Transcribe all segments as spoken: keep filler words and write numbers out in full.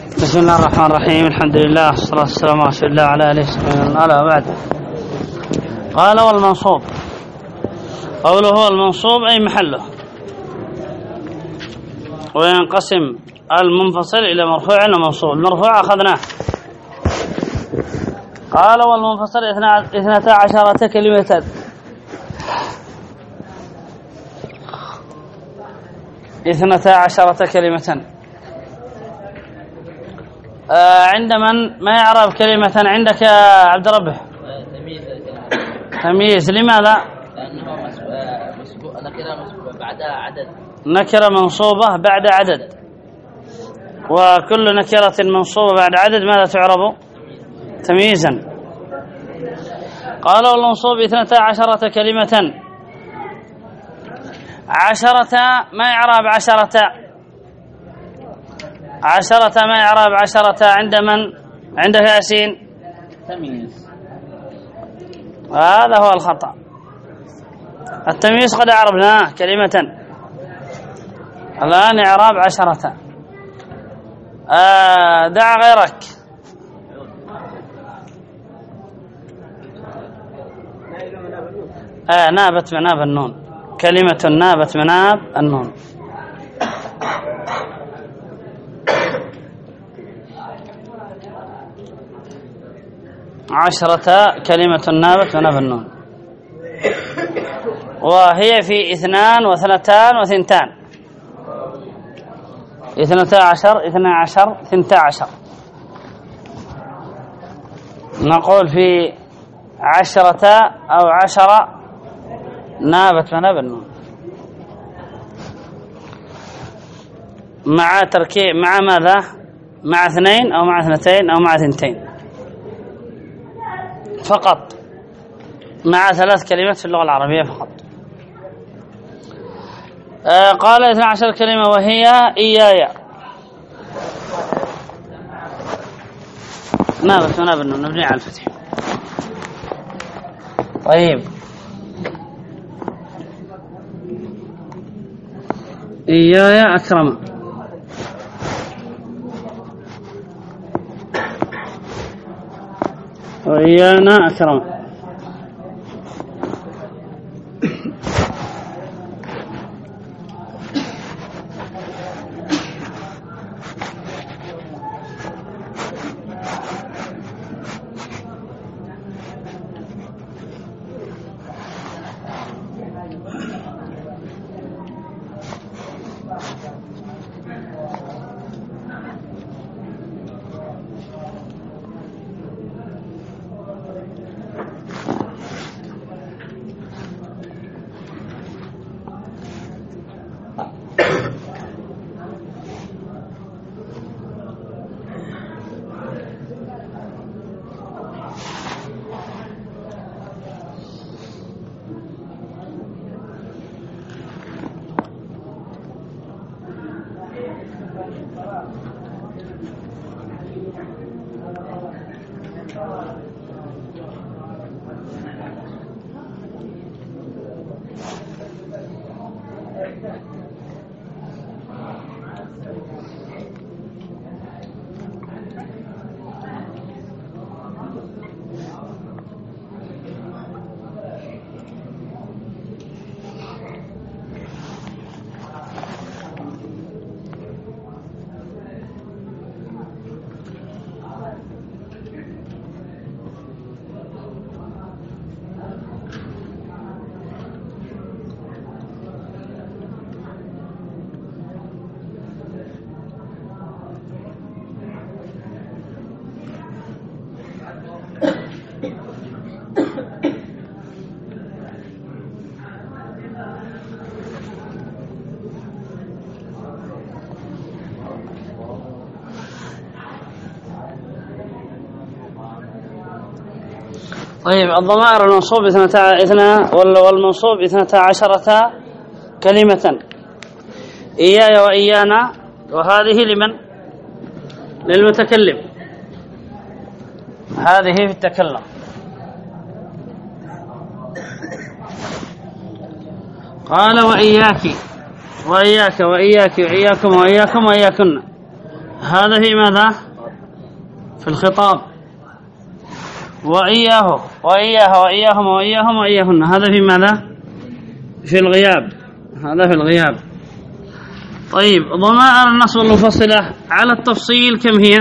بسم الله الرحمن الرحيم. الحمد لله والصلاة والسلام على رسول الله وعلى آله وصحبه. ألا بعد. قال والمنصوب، قوله هو المنصوب أي محله، وينقسم المنفصل إلى مرفوع ومنصوب. المرفوع أخذناه. قال والمنفصل اثنتا عشرة كلمة، اثنتا عشرة كلمة. آه عند من ما يعرف كلمة عندك يا عبد ربه؟ تمييز. لماذا؟ لأنه نكرة منصوبة بعدها عدد. نكرة منصوبة بعد عدد، وكل نكرة منصوبة بعد عدد ماذا تعرب؟ تمييزا. قال والمنصوب اثنتا عشرة كلمة. عشرة ما يعرب عشرة؟ عشرة ما يعرب عشرة عند من؟ عند ياسين؟ تمييز. هذا هو الخطأ. التمييز قد أعربناه كلمة، الآن إعراب عشرة. آه دع غيرك. آه نابت مناب النون، كلمة نابت مناب النون. عشرة كلمة نابت مناب النون، وهي في اثنان واثنتان وثنتان. اثنتا عشر، اثنا عشر، ثنتا عشر. نقول في عشرة أو عشرة نابت مناب النون، مع تركيب مع ماذا؟ مع اثنين أو مع اثنتين أو مع ثنتين فقط، مع ثلاث كلمات في اللغة العربية فقط. آه قال اثنا عشر كلمة وهي إياي. نابت مناب النون مبني على الفتح. طيب إياي أكرم. وإيانا أكرم. طيب الضمائر المنصوب اثنا والمنصوب اثنتا عشرة كلمة. إياي وإيانا، وهذه لمن؟ للمتكلم، هذه في التكلم. قال وإياك وإياك وإياك وإياكم وإياكم وإياكن. هذا في ماذا؟ في الخطاب. وإياه وإياه وإياهم وإياهم وإياهن هذا في ماذا؟ في الغياب. هذا في الغياب. طيب ضمائر النصب المنفصلة على التفصيل كم هي؟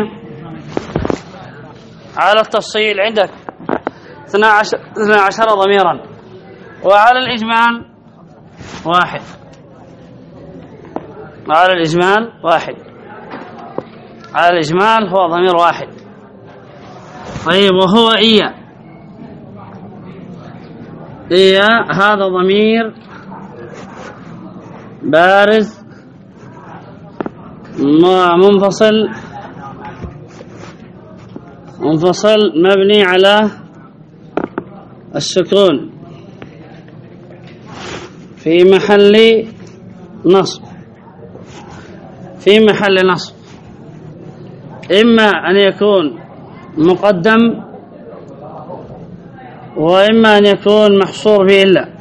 على التفصيل عندك اثنا عشر ضميرا، وعلى الإجمال واحد. وعلى الإجمال واحد. على الإجمال هو ضمير واحد. طيب وهو إيا. إيا هذا ضمير بارز منفصل منفصل مبني على السكون في محل نصب. في محل نصب إما أن يكون مقدم وإما أن يكون محصور به إلا.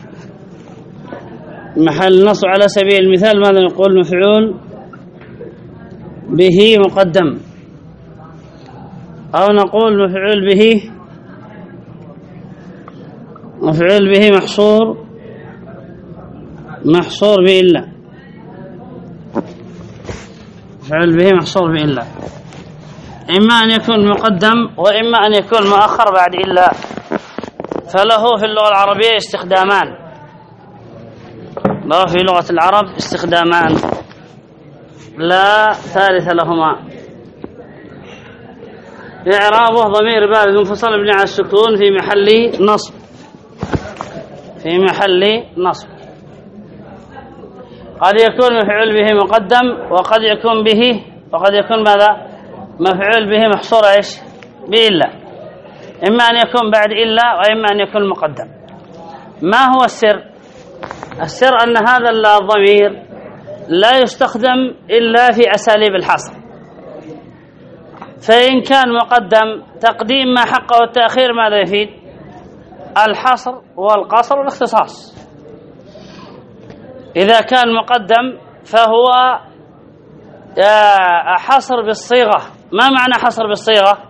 محل نصب على سبيل المثال ماذا نقول؟ مفعول به مقدم، أو نقول مفعول به مفعول به محصور محصور به إلا. مفعول به محصور به إلا إما أن يكون مقدم وإما أن يكون مؤخر بعد إلا. فله في اللغة العربية استخدامان. له في لغة العرب استخدامان لا ثالث لهما. إعرابه ضمير بارز منفصل مبني على السكون في محل نصب. في محل نصب. قد يكون مفعول به مقدم وقد يكون به وقد يكون ماذا؟ مفعول به محصور ايش؟ بإلا. إما أن يكون بعد إلا وإما أن يكون مقدم. ما هو السر؟ السر أن هذا الضمير لا يستخدم إلا في أساليب الحصر. فإن كان مقدم تقديم ما حقه التأخير ماذا يفيد؟ الحصر والقصر والاختصاص. إذا كان مقدم فهو حصر بالصيغة. ما معنى حصر بالصيغة؟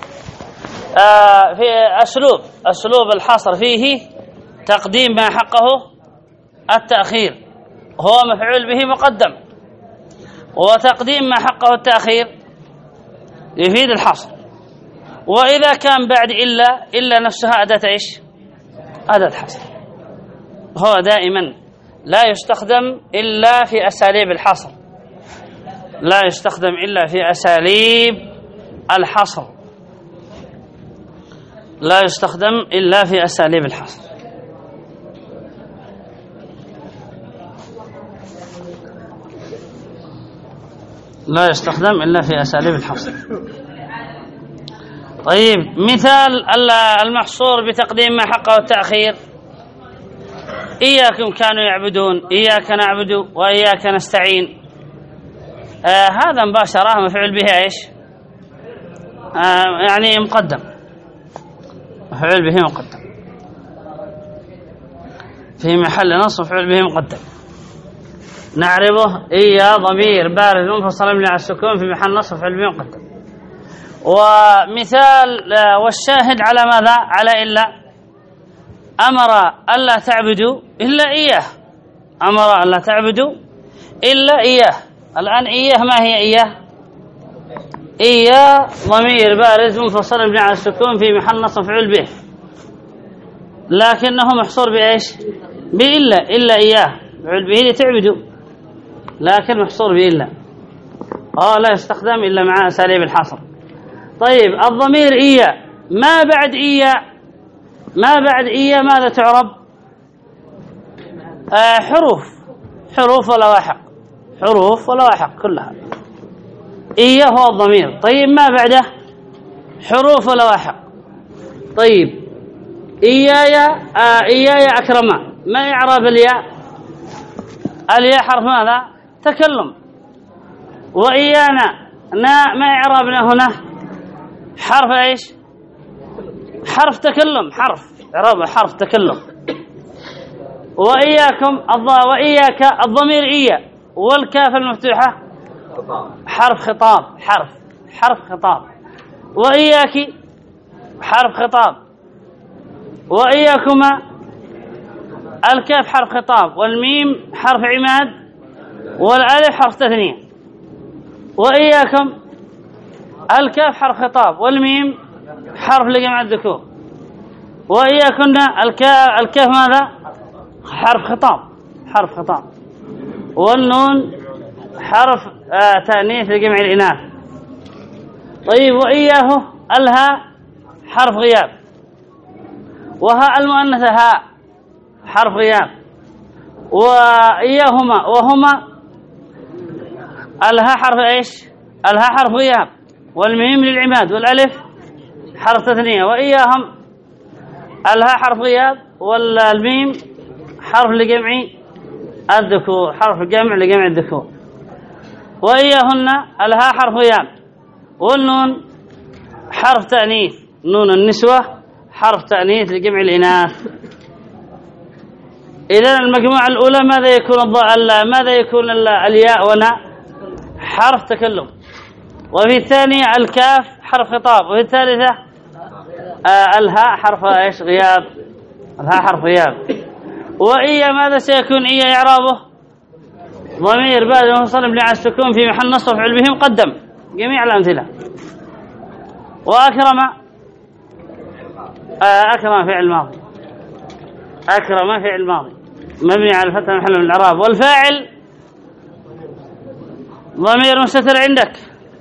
في أسلوب أسلوب الحصر فيه تقديم ما حقه التأخير، هو مفعول به مقدم، وتقديم ما حقه التأخير يفيد الحصر. وإذا كان بعد إلا إلا نفسها أداة إيش؟ أداة حصر. هو دائما لا يستخدم إلا في أساليب الحصر. لا يستخدم إلا في أساليب الحصر. لا يستخدم إلا في أساليب الحصر. لا يستخدم إلا في أساليب الحصر. طيب مثال المحصور بتقديم ما حقه التأخير: إياكم كانوا يعبدون، إياك نعبد وإياك نستعين. آه هذا مباشرة مفعول به إيش؟ آه يعني مقدم، مفعول به مقدم في محل نصب، مفعول به مقدم. نعربه: إيا ضمير بارز منفصل مبني على السكون في محل نصب، مفعول به مقدم. ومثال والشاهد على ماذا؟ على إلا: أمر ألا تعبدوا إلا إياه. أمر ألا تعبدوا إلا إياه. الآن إياه ما هي إياه؟ إياه ضمير بارز منفصل مبني على السكون في محل نصب، مفعول به، لكنه محصور بإيش؟ بإلا. إلا إياه مفعول به لتعبدوا، لكن محصور بإلا. آه لا يستخدم إلا مع أساليب الحصر. طيب الضمير إيا، ما بعد إيا ما بعد إيا ماذا تعرب؟ آه حروف حروف ولواحق حروف ولواحق كلها. إيا هو الضمير. طيب ما بعده؟ حروف ولواحق. طيب إياي آه إياي أكرما، ما إعراب الياء؟ الياء حرف ماذا؟ تكلم. وإيانا نا ما إعرابنا هنا؟ حرف إيش؟ حرف تكلم، حرف إعراب حرف تكلم. وإياكم الض... وإياك الضمير إيا، والكاف المفتوحة حرف خطاب، حرف حرف خطاب. وإياك حرف خطاب، وإياكما الكاف حرف خطاب، والميم حرف عماد، والألف حرف تثنية. وإياكم الكاف حرف خطاب، والميم حرف لجمع الذكور. وإياكن الكاف ماذا؟ حرف خطاب، حرف خطاب. والنون حرف آه تأنيث لجمع الإناث. طيب وإياه الهاء حرف غياب، وهاء المؤنثة هاء حرف غياب. وإياهما وهما الهاء حرف إيش؟ الهاء حرف غياب، والميم للعماد، والألف حرف تثنية. وإياهم الهاء حرف غياب، والميم حرف لجمع الذكور، حرف جمع لجمع الذكور. وإياهن الهاء حرف غياب، والنون حرف تأنيث، نون النسوة حرف تأنيث لجمع الإناث. إذن المجموعة الأولى ماذا يكون الضاء؟ ماذا يكون الياء وناء؟ حرف تكلم. وفي الثانية الكاف حرف خطاب. وفي الثالثة آه الهاء حرف ايش؟ غياب، الهاء حرف غياب. وإيا ماذا سيكون؟ إيا إعرابه ضمير بارز منفصل مبني على السكون في محل نصب مفعول به مقدم، جميع الأمثلة. وأكرم آه أكرم فعل ماضي، أكرم فعل ماضي مبني على الفتح محل من الإعراب. والفاعل ضمير مستتر عندك،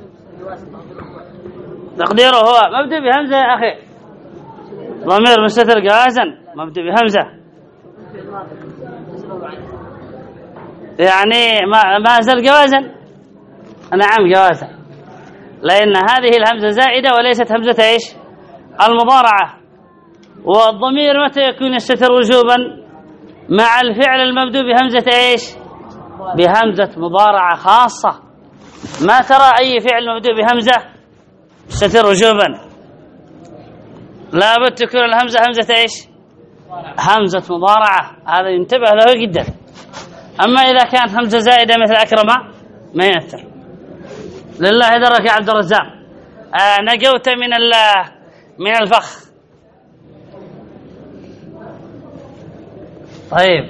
تقديره هو مبدأ بهمزة يا أخي، ضمير مستتر جوازا مبدأ بهمزة، يعني ما ما زال جوازا. نعم جوازا، لأن هذه الهمزة زائدة وليست همزة إيش؟ المضارعة. والضمير متى يكون يستتر وجوبا؟ مع الفعل المبدوء بهمزة إيش؟ بهمزة مضارعة خاصة. ما ترى أي فعل مبدوء بهمزة يستتر وجوبا، لابد تكون الهمزة همزة إيش؟ همزة مضارعة، هذا ينتبه له جدا. أما إذا كانت همزة زائدة مثل أكرم ما يأثر. لله درك يا عبد الرزاق، آه نجوت من من الفخ. طيب،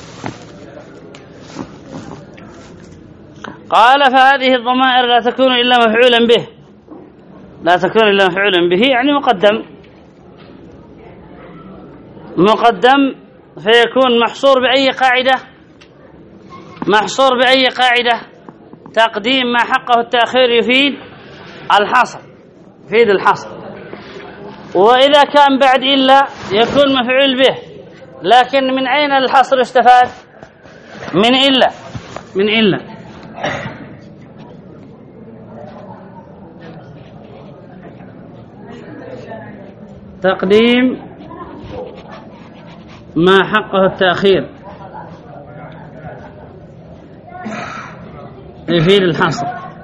قال فهذه الضمائر لا تكون إلا مفعولا به، لا تكون إلا مفعولا به يعني مقدم، مقدم فيكون محصور بأي قاعدة؟ محصور بأي قاعدة؟ تقديم ما حقه التأخير يفيد الحصر، يفيد الحصر. وإذا كان بعد إلا يكون مفعول به، لكن من أين الحصر استفاد؟ من إلا، من إلا. تقديم ما حقه التأخير يفيد الحصر.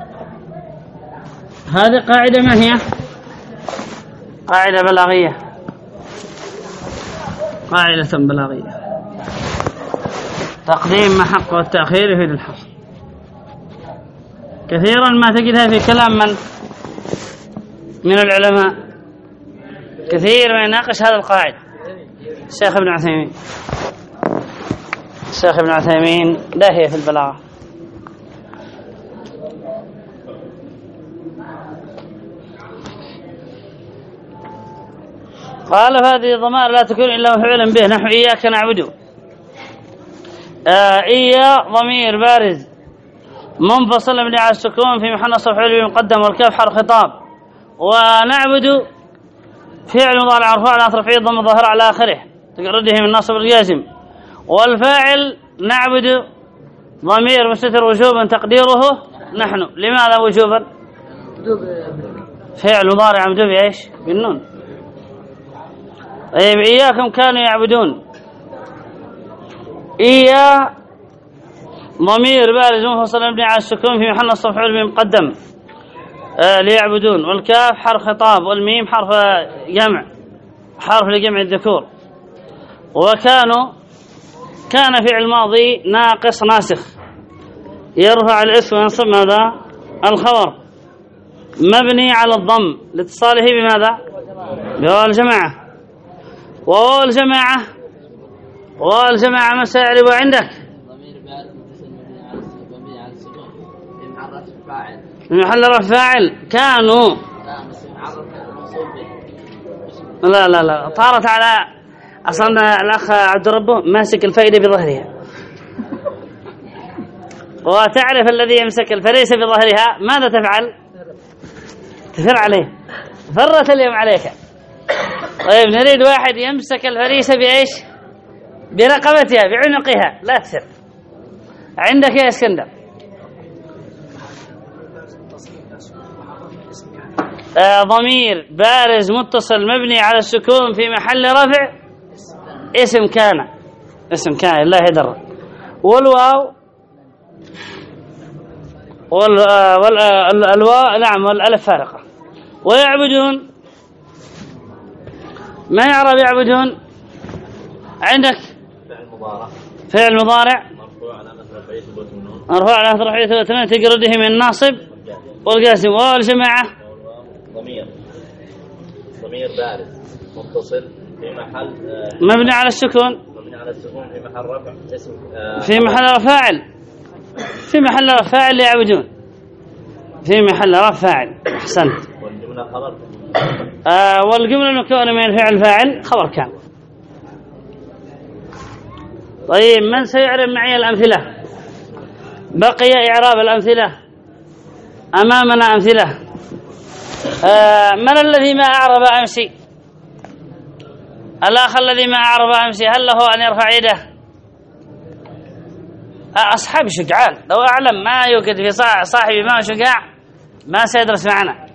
هذه قاعدة ما هي؟ قاعدة بلاغية، قاعدة بلاغية. تقديم ما حقه التأخير يفيد الحصر. كثيرا ما تجدها في كلام من من العلماء، كثير ما يناقش هذا القاعدة. الشيخ ابن عثيمين، الشيخ ابن عثيمين داهية في البلاغة. قال فهذه الضمائر لا تكون إلا مفعولا به، نحو إياك نعبد. آه إيا ضمير بارز منفصل مبني على السكون في محل نصب مفعول به مقدم، والكاف حرف خطاب. ونعبد فعل مضارع مرفوع على رفعه ضم ظاهر على آخره تجرده من ناصب الجازم. والفاعل نعبد ضمير مستتر وجوبا تقديره نحن. لماذا وجوبا؟ فعل مضارع مبدوء بإيش؟ بالنون. طيب إياكم كانوا يعبدون، إيا ضمير بارز منفصل مبني على السكون في محل نصب مفعول به مقدم آه ليعبدون. والكاف حرف خطاب، والميم حرف جمع، حرف لجمع الذكور. وكانوا كان فعل ماضي ناقص ناسخ، يرفع الاسم وينصب ماذا؟ الخبر مبني على الضم لاتصاله بماذا؟ بواو الجماعة. وواو الجماعة واو الجماعة ما سيعرب عندك؟ ضمير بارز متصل مبني على السكون في محل رفع فاعل. في محل رفع فاعل. كانوا لا بس معرف موصول به. لا لا لا طارت على أصلا الأخ عبد ربه ماسك الفائدة بظهرها وتعرف الذي يمسك الفريسة بظهرها ماذا تفعل؟ تفر عليه. فرت اليوم عليك. طيب نريد واحد يمسك الفريسة بإيش؟ برقبتها بعنقها. لا تسر. عندك يا اسكندر؟ آه ضمير بارز متصل مبني على السكون في محل رفع اسم كان. اسم كان الله يدر. والواو وال والواو نعم والالف فارقة. ويعبدون ما يعرب يعبدون عندك؟ فعل مضارع. فعل مضارع مرفوع علامة رفعه ثبوت النون. مرفوع علامة رفعه ثبوت النون تجرده من الناصب والجازم. والجماعة ضمير ضمير بارز متصل في محل مبني على السكون مبني على السكون في محل رفع اسم في محل رفع فاعل. في محل رفع فاعل يعبدون. في محل رفع فاعل. احسنت. والجملة خبر. آه والجملة المكونة من الفعل فاعل خبر كان. طيب من سيعرب معي الأمثلة؟ بقي إعراب الأمثلة. أمامنا أمثلة. آه من الذي ما أعرب أمسي؟ الأخ الذي ما أعرب أمسي هل له أن يرفع يده؟ آه أصحاب شجعان لو أعلم ما يوجد في صاحبي ما شجاع ما سيدرس معنا.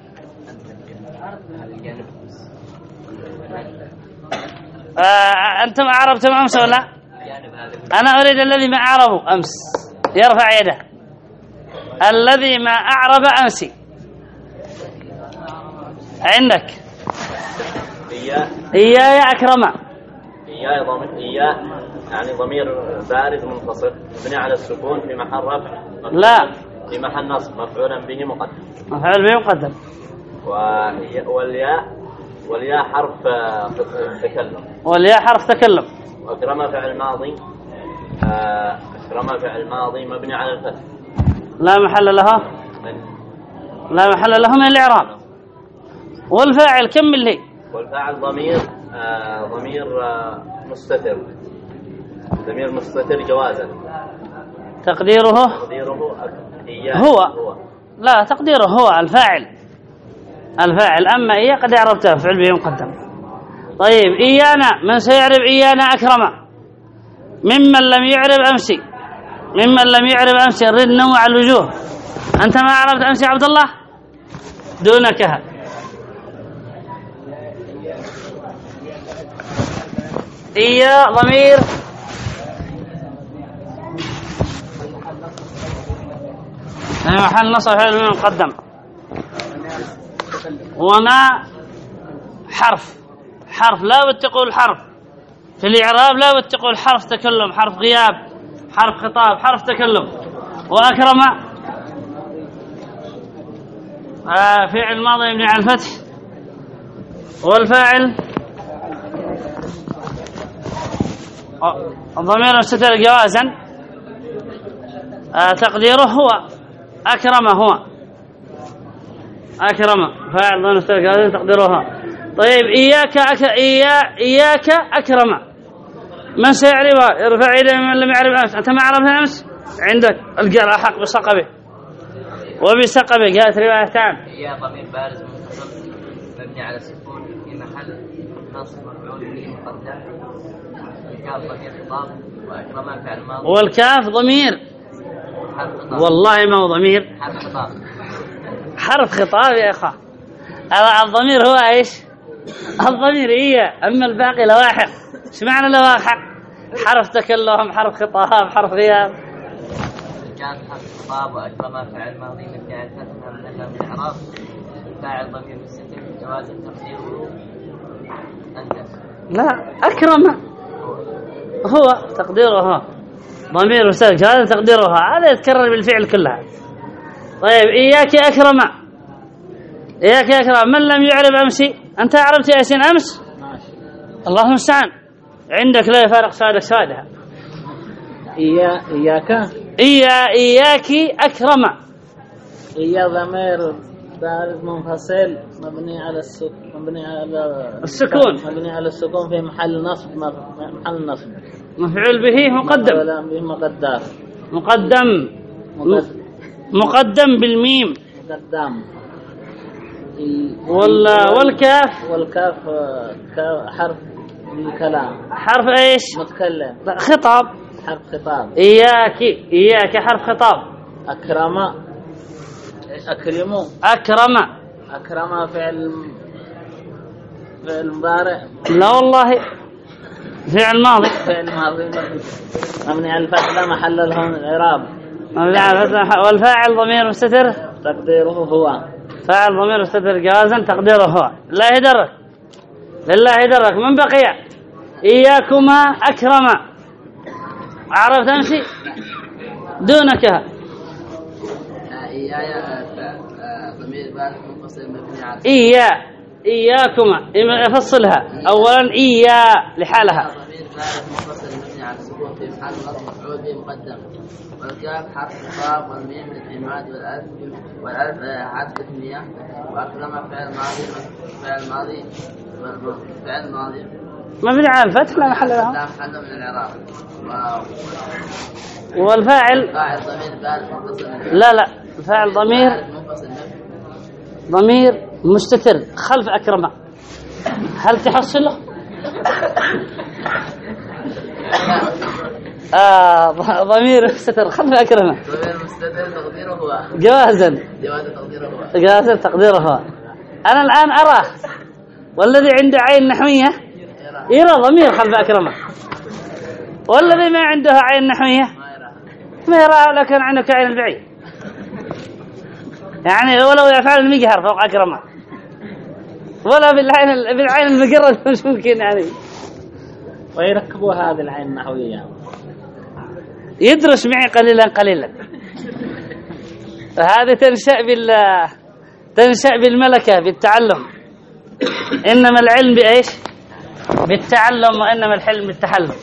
آه أنتم أعربتم أمس ولا؟ أنا أريد الذي ما أعربه أمس يرفع يده. الذي ما أعرب أمسي عندك؟ إياه. إياه يا أكرم. إياه ضمير إياه يعني ضمير بارز منفصل مبني على السكون في محل رفع. لا في محل نصب مفعولا به مقدم. مفعول به مقدم. والياء والياء حرف تكلم. والياء حرف تكلم. وأكرم فعل ماضي. أكرم فعل ماضي مبني على الفتح. لا محل لها لا محل له من الإعراب. والفاعل كمل لي. والفاعل ضمير آه ضمير آه مستتر. ضمير مستتر جوازا. تقديره تقديره إياه هو. هو. لا تقديره هو الفاعل. الفاعل أما إياه قد عرفته فعل به مقدم. طيب إيانا من سيعرب إيانا أكرم؟ ممن لم يعرب أمسي. ممن لم يعرب أمسي نريد ننوع الوجوه. أنت ما عرفت أمسي عبد الله دونك. إيا ضمير محل نصب فعل مقدم. وما حرف. حرف لا بد تقول حرف في الإعراب. لا بد تقول حرف تكلم حرف غياب حرف خطاب حرف تكلم. وأكرم آه فعل ماضي يبني على الفتح. والفاعل ضمير مستتر جوازا آه تقديره هو. أكرم هو. أكرم فاعل ضمير مستتر جوازا تقديره هو. طيب إياك أك... إيا... إياك أكرم من سيعربها؟ يرفع يده من لم يعرف أمس. أنت ما عرفها أمس عندك القراءة حق بسقبه وبسقبه جاءت روايتان. إياه ضمير بارز منفصل مبني على السكون في محل نصب مفعول به مقدم. الكاف ضمير خطاب وأكرم فعل ماضي. والكاف ضمير والله ما هو ضمير حرف خطاب. حرف خطاب يا أخا. الضمير هو إيش؟ الضمير إيه. أما الباقي لواحق. ايش معنى لواحق؟ حرف تكلم حرف خطاب حرف غياب. كان حرف خطاب وأكرم فعل ماضي مبني على الفتح محل من الإعراب. الفاعل ضمير مستتر جواز تقديره أنت. لا أكرم هو تقديره هو ضمير مستتر جواز تقديره هذا يتكرر بالفعل كلها. طيب إياك أكرم، إياك أكرم، من لم يعرب أمسي؟ أنت عربت ياسين أمس؟ الله المستعان. عندك لا يفارق سادك سادها. إيا إياك إيا إياك أكرم. إيا ضمير بارد منفصل مبني على السكون، مبني على السكون، مبني على السكون في محل نصب، محل نصب مفعول به مقدم، ولا به مقدر، مقدم مقدم, مقدم بالميم، مقدم. ولا والكاف، والكاف حرف الكلام، حرف ايش؟ متكلم، خطاب، حرف خطاب. إياك إياك حرف خطاب. أكرم أكرموا، أكرم أكرم فعل فعل مضارع، لا والله فعل ماضي، فعل ماضي مبني على الفتح لا محل له من الإعراب، مبني على الفتح، والفاعل ضمير مستتر تقديره هو، فاعل ضمير مستتر جوازا تقديره هو. لا يدرك لله يدرك. من بقي؟ إياكما أكرم، عرفت أمشي دونك. إياي ضمير بارد منفصل مبني على إيا إياكما يفصلها أولا، إيا لحالها، ضمير بارد منفصل مبني على السكون في محل نصب مفعول به مقدم، والكاف حرف خطاب، والميم للإعماد، والألف والألف حرف تثنية، وأكرم فعل ماضي فعل ماضي فعل ماضي مبني على الفتح لا محل له، لا محل من الإعراب. والفاعل فاعل ضمير بارد منفصل لا لا فاعل ضمير منفصل ضمير مستتر خلف أكرم، هل تحصله؟ آه ضمير مستتر خلف أكرم، ضمير مستتر تقديره هو، جوازا جواز تقديره هو، جوازا تقديره هو. أنا الآن أراه، والذي عنده عين نحوية يرى ضمير خلف أكرم، والذي ما عنده عين نحوية ما يرى، لو كان عندك عين البعيد يعني، ولو يفعل المجهر فوق أكرمه، ولا بالعين بالعين المقرة مش ممكن يعني. ويركبوا هذه العين النحوية. يدرس معي قليلا قليلا. فهذه تنشأ بال تنشأ بالملكة بالتعلم. إنما العلم بإيش؟ بالتعلم، وإنما الحلم بالتحلم.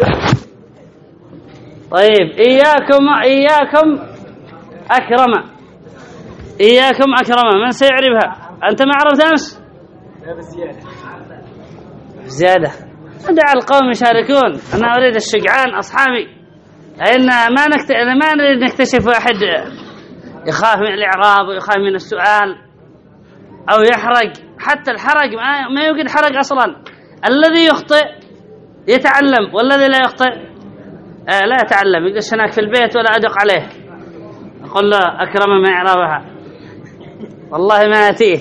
طيب إياكم إياكم أكرم، إياكم أكرم، من سيعرفها؟ أنت ما عرفت أمس؟ زيادة. دع القوم يشاركون، أنا أريد الشجعان أصحابي، لأن ما نكت... ما نريد نكتشف واحد يخاف من الإعراب ويخاف من السؤال أو يحرق. حتى الحرق ما, ما يوجد حرق أصلا. الذي يخطئ يتعلم، والذي لا يخطئ آه لا يتعلم، يجلس هناك في البيت ولا أدق عليه أقول له أكرم ما إعرابها، والله ما يأتيه.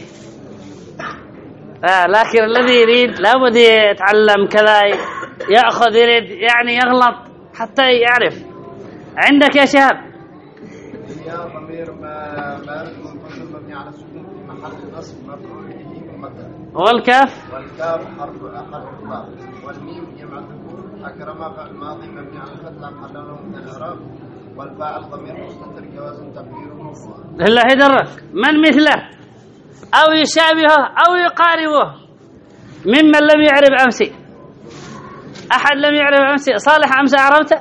آه لكن الذي يريد لابد يتعلم كذا، يأخذ، يريد يعني يغلط حتى يعرف. عندك يا شهاب؟ يا ضمير ما بارد منفصل مبني على السكون في محل نصب مفعول به مقدم، والكاف والكاف حرف حرف الباء، والميم جمع الذكور، أكرم فعل ماضي مبني على الفتح لا محل له من الإعراب، والفاعل ضمير مستتر جواز تقديره الله يدرك. من مثله أو يشابهه أو يقاربه ممن لم يعرف أمسي؟ أحد لم يعرف أمسي؟ صالح أمس عرفت؟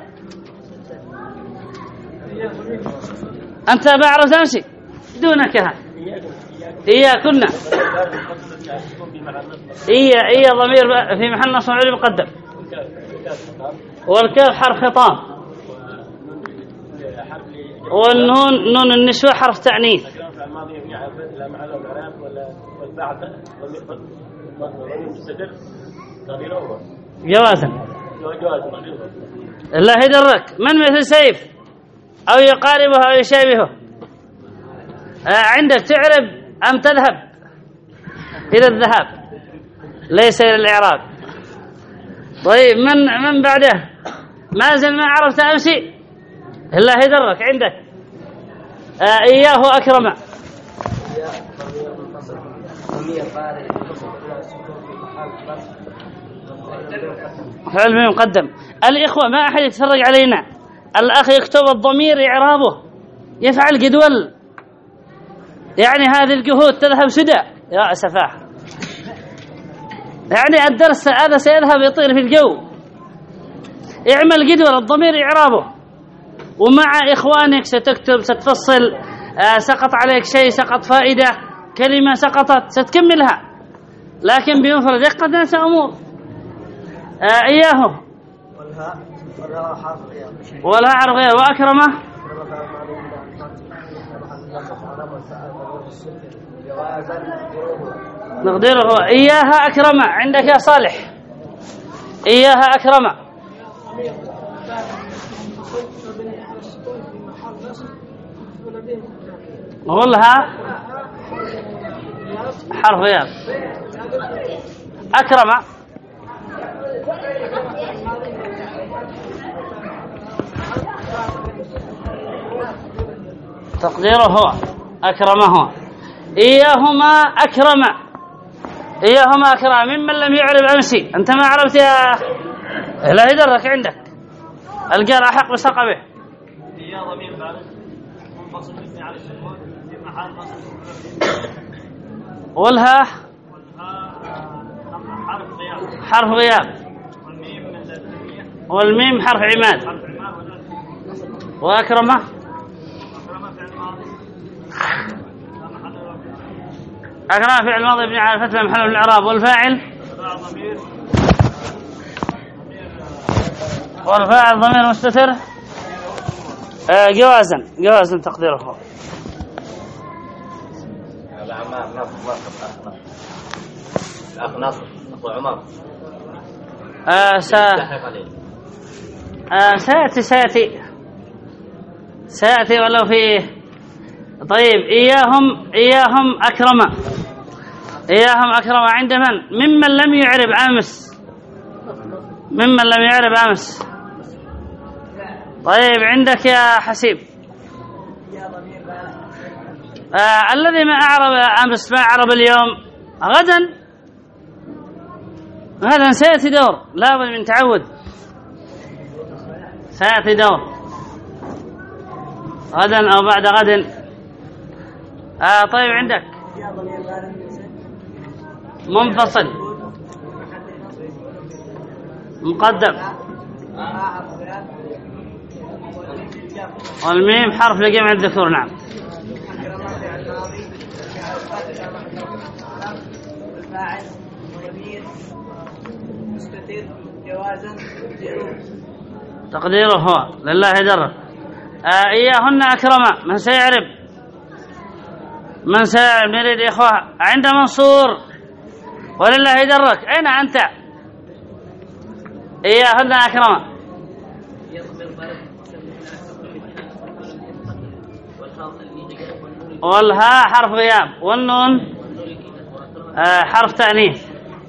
أنت ما عرفت أمسي؟ دونك ها إياكنا إيا إيا ضمير في محل نصب مفعول مقدم، والكاف حرف خطاب، والنون نون النسوة حرف تعنيف. جوازا الله يدرك. من مثل سيف أو يقاربه أو يشابهه؟ آه عندك تعرب أم تذهب إلى الذهاب ليس إلى الإعراب. طيب من من بعده؟ ما زل ما عرفت أمسي؟ الله يدرك. عندك آه إياه أكرم، فعل به مقدم. الإخوة ما أحد يتفرج علينا، الأخ يكتب الضمير إعرابه، يفعل جدول يعني هذه الجهود تذهب سدى يا أسفاه. يعني الدرس هذا سيذهب يطير في الجو. اعمل جدول الضمير إعرابه، ومع إخوانك ستكتب ستفصل. آه سقط عليك شيء، سقط فائدة، كلمة سقطت ستكملها، لكن بمفرد قد ننسى أمور. آه إياه والها حرف غير وأكرمه نقدره. إياها أكرمه عندك يا صالح، إياها أكرمه. غلها حرف غياب أكرمه. تقديره هو أكرمه. إياهما أكرم، إياهما أكرم ممن لم يعرف أمسي. أنت ما عرفت يا لا يدرك عندك الجار أحق بسقبه. إياه ضمير بارد منفصل مبني على السكون في محل نصب. والها حرف غياب حرف غياب والميم من التثنية والميم حرف عماد. حرف عماد وجزم. وأكرمه أكرم فعل ماضي أكرم فعل ماضي مبني على الفتح محل الإعراب. والفاعل ضمير والفاعل ضمير مستتر آه جوازا جوازا تقديره. هذا عمار نصب نصب الأخ نصب أخو عمر. آه سا آه سيأتي سيأتي سيأتي ولو فيه. طيب إياهم إياهم أكرم، إياهم أكرم عند من؟ ممن لم يعرب أمس، ممن لم يعرب أمس. طيب عندك يا حسيب آه الذي ما أعرب أمس ما أعرب اليوم غدا، غدا سيأتي دور، لا بد من تعود، سيأتي دور غدا أو بعد غد. آه طيب عندك منفصل مقدم والميم حرف لجمع الذكور. نعم. تقديره هو لله در. آه إياهن أكرم من سيعرب من سيعرب نريد إخوة عند منصور ولله درك. أين أنت؟ إياهن أكرم والها حرف غياب والنون آه حرف تأنيث.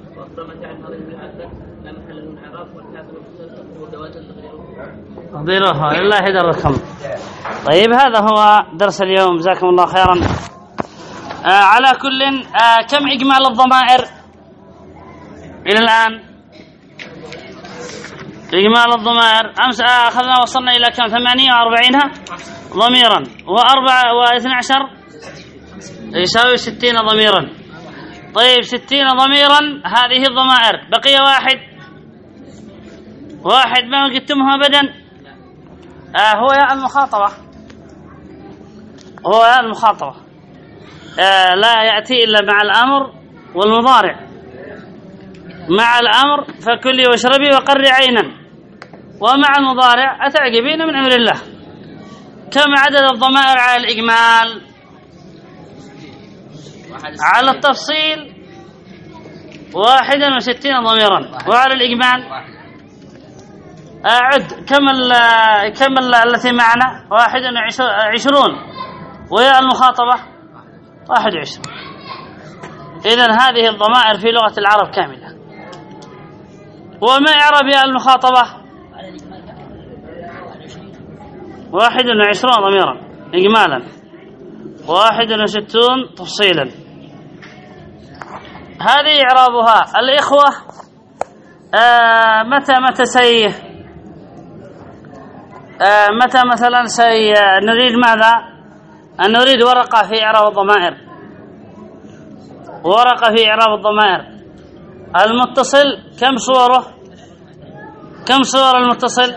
تقديره لله دركم. طيب هذا هو درس اليوم، جزاكم الله خيرا. آه على كل آه كم إجمال الضمائر إلى الآن؟ إجمال الضمائر أمس آه أخذنا وصلنا إلى كم؟ ثمانية وأربعين ضميرا وأربعة واثنى عشر يساوي ستين ضميرا. طيب ستين ضميرا هذه الضمائر. بقي واحد واحد ما وجدتمه أبدا. آه هو يا المخاطبة، هو يا المخاطبة آه لا يأتي إلا مع الأمر والمضارع. مع الأمر فكلي واشربي وقري عينا، ومع المضارع أتعجبين من أمر الله. كم عدد الضمائر على الإجمال؟ على التفصيل واحدا وستين ضميرا، وعلى الإجمال أعد كم ال كم ال التي معنا؟ واحد وعشرون، ويا المخاطبة واحد وعشرون. إذن هذه الضمائر في لغة العرب كاملة. وما إعراب يا المخاطبة؟ واحد وعشرون ضميرا إجمالا، واحد وستون تفصيلا. هذه إعرابها. الإخوة آه متى متى سي آه متى مثلا سي نريد ماذا؟ أن نريد ورقة في إعراب الضمائر، ورقة في إعراب الضمائر. المتصل كم صوره؟ كم صور المتصل؟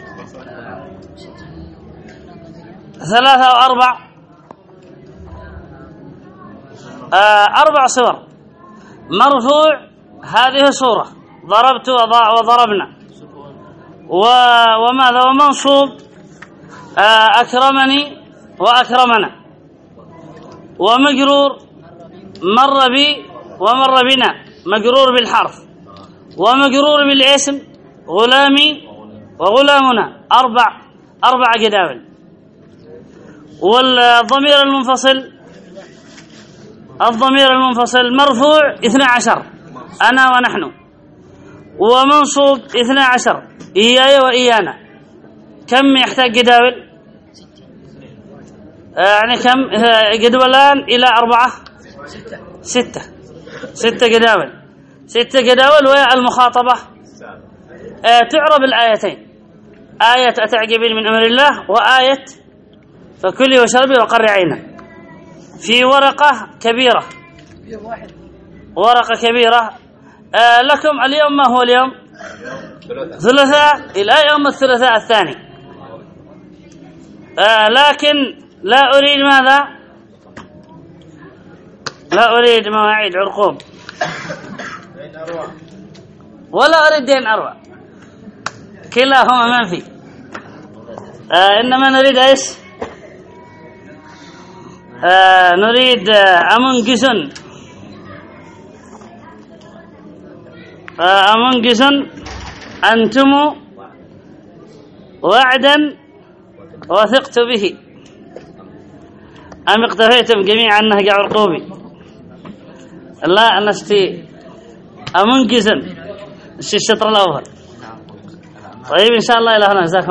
ثلاثة أو أربع؟ آه أربع صور. مرفوع هذه صورة، ضربت وضربنا، وماذا؟ ومنصوب آه أكرمني وأكرمنا، ومجرور مر بي ومر بنا، مجرور بالحرف، ومجرور بالاسم غلامي وغلامنا. أربع أربع جداول. والضمير المنفصل، الضمير المنفصل مرفوع اثنى عشر، أنا ونحن، ومنصوب اثنى عشر، إياي وإيانا. كم يحتاج جداول؟ يعني كم جدولان إلى أربعة؟ ستة. ستة جداول، ستة جداول. والمخاطبة آه تعرب الآيتين، آية أتعجبين من أمر الله، وآية فكلي وشربي وقري عينا، في ورقة كبيرة، ورقة كبيرة. آه لكم اليوم ما هو اليوم؟ ثلاثاء، إلى يوم الثلاثاء الثاني. آه لكن لا أريد ماذا؟ لا أريد مواعيد عرقوب، ولا أريد دين أروع، كلاهما منفي. آه إنما نريد إيش؟ آه نريد آه أمنجسن، آه أمنجسن أنتم وعدا وثقت به، أم اقتفيتم جميعا نهج عرقوبي؟ لا نستي أمنجسن الشطر الأول. طيب إن شاء الله إلى هنا. جزاكم